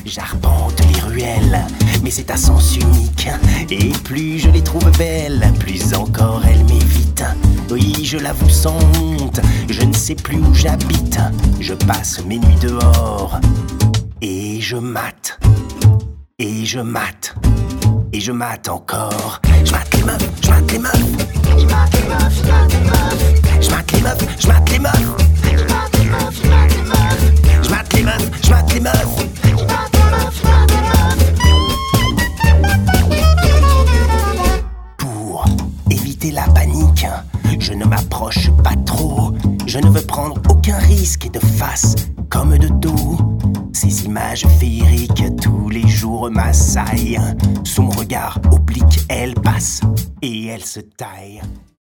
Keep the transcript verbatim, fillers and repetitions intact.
J'arpente les ruelles, mais c'est à sens unique. Et plus je les trouve belles, plus encore elles m'évitent. Oui, je l'avoue sans honte, je ne sais plus où j'habite. Je passe mes nuits dehors, et je mate, et je mate, et je mate encore. Je mate les meufs, je mate les meufs. Je mate les meufs, je mate les meufs. Je mate les meufs, je mate les meufs. Je mate les meufs, je mate les meufs. Je mate les meufs, je mate les meufs. Pour éviter la panique, je ne m'approche pas trop. Je ne veux prendre aucun risque de face comme de dos. Ces images féeriques tous les jours m'assaillent. Sous mon regard oblique, elle passe et elle se taille.